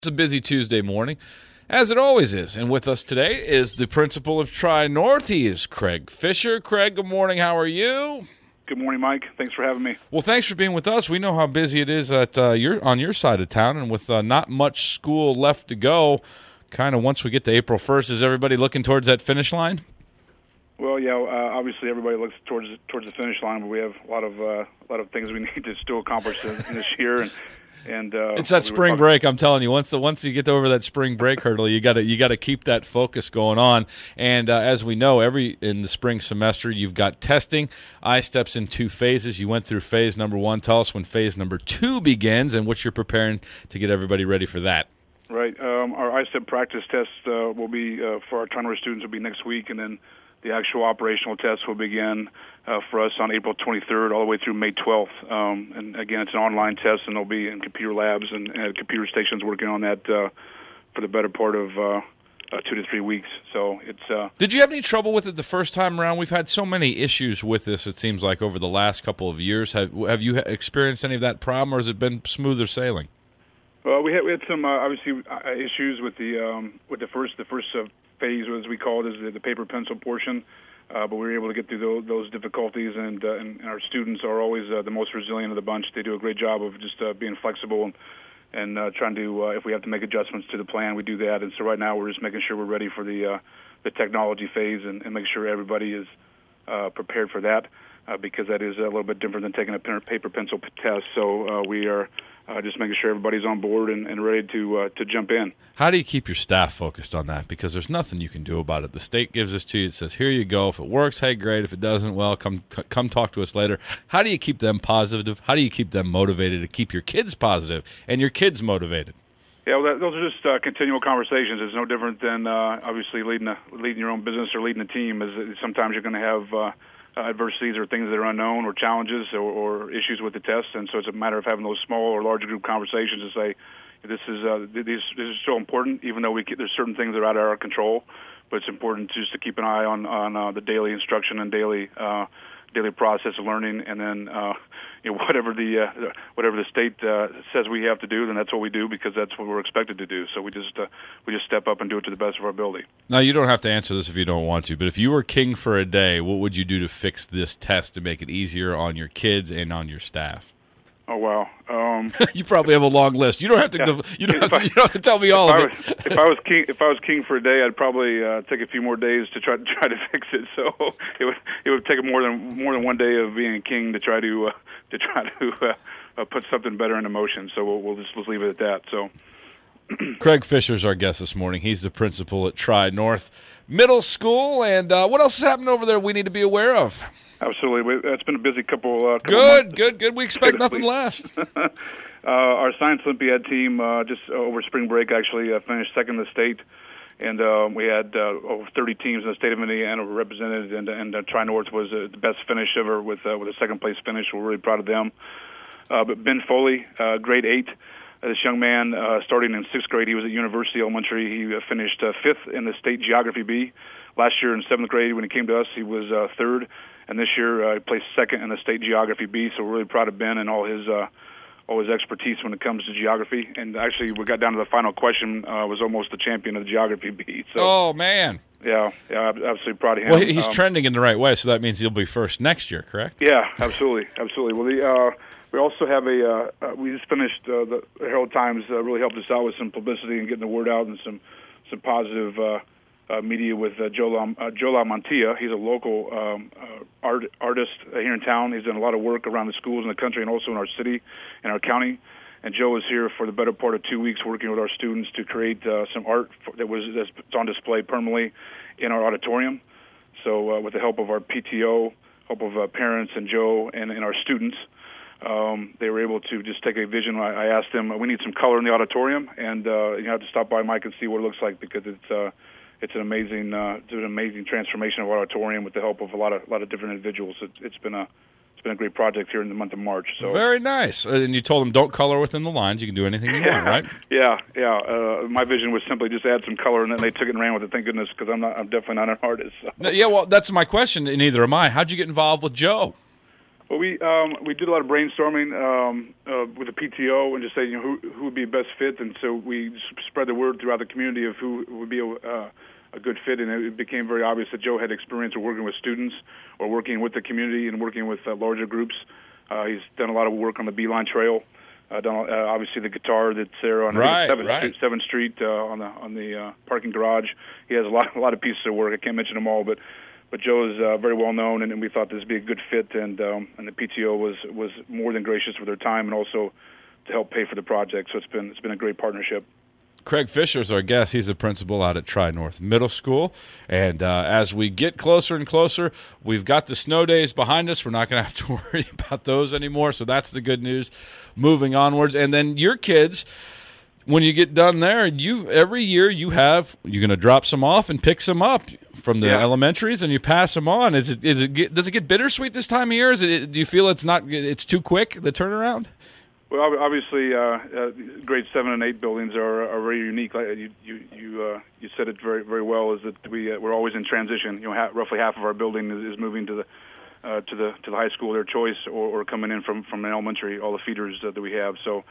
It's a busy Tuesday morning, as it always is. And with us today is the principal of Tri-North. He is Craig Fisher. Craig, good morning. How are you? Good morning, Mike. Thanks for having me. Well, thanks for being with us. We know how busy it is at on your side of town, and with not much school left to go, kind of once we get to April 1st, is everybody looking towards that finish line? Well, yeah. Obviously, everybody looks towards the finish line, but we have a lot of things we need to still accomplish this year, and it's that spring break. I'm telling you, once you get over that spring break hurdle, you got to keep that focus going on. And as we know, in the spring semester, you've got testing. I-STEP's in 2 phases. You went through phase number 1. Tell us when phase number 2 begins and what you're preparing to get everybody ready for that. Right. Our I-STEP practice test will be for our Tri-North students will be next week, and then the actual operational test will begin for us on April 23rd all the way through May 12th. And again, it's an online test, and they'll be in computer labs and computer stations working on that for the better part of 2 to 3 weeks. So it's. Did you have any trouble with it the first time around? We've had so many issues with this, it seems like, over the last couple of years. Have you experienced any of that problem, or has it been smoother sailing? Well, we had some obviously issues with the first phase, as we call it, is the paper pencil portion. But we were able to get through those difficulties, and our students are always the most resilient of the bunch. They do a great job of just being flexible and trying to, if we have to make adjustments to the plan, we do that. And so right now we're just making sure we're ready for the technology phase and make sure everybody is prepared for that, because that is a little bit different than taking a paper pencil test. So we are just making sure everybody's on board and ready to jump in. How do you keep your staff focused on that? Because there's nothing you can do about it. The state gives this to you. It says, here you go. If it works, hey, great. If it doesn't, well, come talk to us later. How do you keep them positive? How do you keep them motivated to keep your kids positive and your kids motivated? Yeah, well, those are just continual conversations. It's no different than obviously leading your own business or leading a team. Sometimes you're going to have adversities or things that are unknown or challenges or issues with the test, and so it's a matter of having those small or large group conversations to say this is so important, even though there's certain things that are out of our control, but it's important just to keep an eye on the daily instruction and daily process of learning, and then whatever the state says we have to do, then that's what we do, because that's what we're expected to do. So we just step up and do it to the best of our ability. Now, you don't have to answer this if you don't want to, but if you were king for a day, what would you do to fix this test to make it easier on your kids and on your staff? Oh, wow. You probably have a long list. You don't have to. Yeah. You don't have to tell me all of it. If I was king for a day, I'd probably take a few more days to try to fix it. So it would take more than one day of being a king to try to put something better into motion. So let's leave it at that. So. Craig Fisher's our guest this morning. He's the principal at Tri-North Middle School. And what else is happening over there we need to be aware of? Absolutely. It's been a busy couple months. Good. We expect nothing less. Our Science Olympiad team, just over spring break, actually finished second in the state. And we had over 30 teams in the state of Indiana represented, and Tri-North was the best finish ever with a second-place finish. We're really proud of them. But Ben Foley, grade 8, this young man, starting in 6th grade, he was at University Elementary. He finished 5th in the state Geography B. Last year in 7th grade, when he came to us, he was 3rd. And this year, he placed 2nd in the state Geography B. So we're really proud of Ben and all his expertise when it comes to geography. And actually, we got down to the final question. Was almost the champion of the Geography B. So, oh man! Yeah, absolutely proud of him. Well, he's trending in the right way, so that means he'll be first next year, correct? Yeah, absolutely. Well, we also have we just finished the Herald Times. Really helped us out with some publicity and getting the word out, and some positive media with Joe LaMantia. He's a local artist here in town. He's done a lot of work around the schools in the country and also in our city and our county. And Joe is here for the better part of 2 weeks working with our students to create some art that's on display permanently in our auditorium. So with the help of our PTO, help of parents and Joe and our students, they were able to just take a vision. I asked them, we need some color in the auditorium, and you have to stop by, Mike, and see what it looks like, because it's an amazing transformation of our auditorium with the help of a lot of different individuals. It's been a great project here in the month of March. So very nice. And you told them don't color within the lines. You can do anything you want, right? Yeah. My vision was simply just add some color, and then they took it and ran with it. Thank goodness, because I'm definitely not an artist. So. Yeah, well, that's my question. Neither am I. How'd you get involved with Joe? Well, we did a lot of brainstorming with the PTO and just say, who would be best fit, and so we spread the word throughout the community of who would be a good fit, and it became very obvious that Joe had experience of working with students or working with the community and working with larger groups. He's done a lot of work on the Beeline Trail, done obviously the guitar that's there on 7th Street on the parking garage. He has a lot of pieces of work. I can't mention them all, but Joe is very well known, and we thought this would be a good fit, and the PTO was more than gracious with their time and also to help pay for the project. So it's been a great partnership. Craig Fisher is our guest. He's the principal out at Tri-North Middle School. And as we get closer and closer, we've got the snow days behind us. We're not going to have to worry about those anymore, so that's the good news moving onwards. And then your kids, when you get done there, every year you're going to drop some off and pick some up from the elementaries, and you pass them on. Does it get bittersweet this time of year? Do you feel it's too quick, the turnaround? Well, obviously, grade 7 and 8 buildings are very unique. You said it very, very well. Is that we're always in transition. Roughly half of our building is moving to the high school of their choice, or coming in from an elementary. All the feeders that we have. So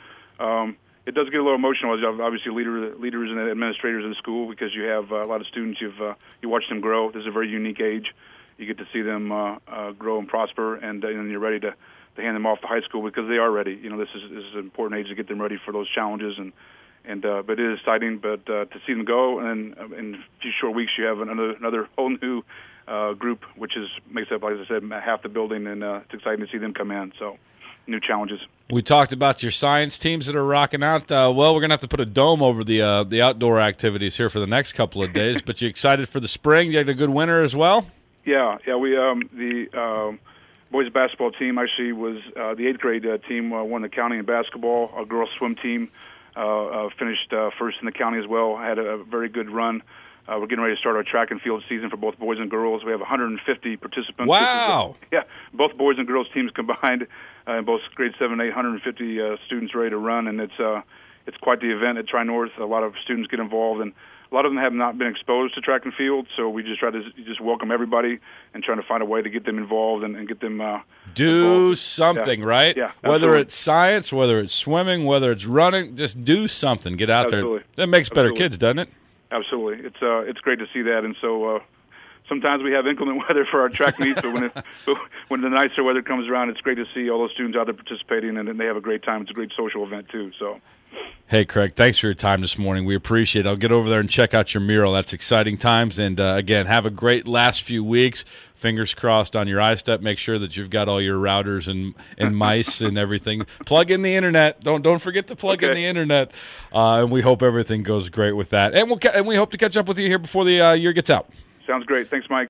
it does get a little emotional as obviously leaders and administrators of the school, because you have a lot of students. You watch them grow. This is a very unique age. You get to see them grow and prosper, and you're ready to hand them off to high school because they are ready. This is an important age to get them ready for those challenges, but it is exciting. But to see them go, and in a few short weeks you have another whole new group, which makes up, like I said, half the building, and it's exciting to see them come in. So new challenges. We talked about your science teams that are rocking out. Well, we're going to have to put a dome over the outdoor activities here for the next couple of days. But you excited for the spring? You had a good winter as well? Yeah. We the boys basketball team actually was the 8th grade team won the county in basketball. Our girls swim team finished first in the county as well. Had a very good run. We're getting ready to start our track and field season for both boys and girls. We have 150 participants. Wow! Both boys and girls teams combined in both grade 7 and 8, 150 students ready to run, and it's quite the event at Tri-North. A lot of students get involved, and a lot of them have not been exposed to track and field, so we just try to welcome everybody and trying to find a way to get them involved and get them do something, right? Yeah, whether it's science, whether it's swimming, whether it's running, just do something. Get out there. That makes better kids, doesn't it? Absolutely. It's great to see that, and so sometimes we have inclement weather for our track meets, but when the nicer weather comes around, it's great to see all those students out there participating, and they have a great time. It's a great social event too. So. Hey, Craig, thanks for your time this morning. We appreciate it. I'll get over there and check out your mural. That's exciting times. And, again, have a great last few weeks. Fingers crossed on your iStep. Make sure that you've got all your routers and mice and everything. Plug in the Internet. Don't forget to plug in the Internet. And we hope everything goes great with that. And we hope to catch up with you here before the year gets out. Sounds great. Thanks, Mike.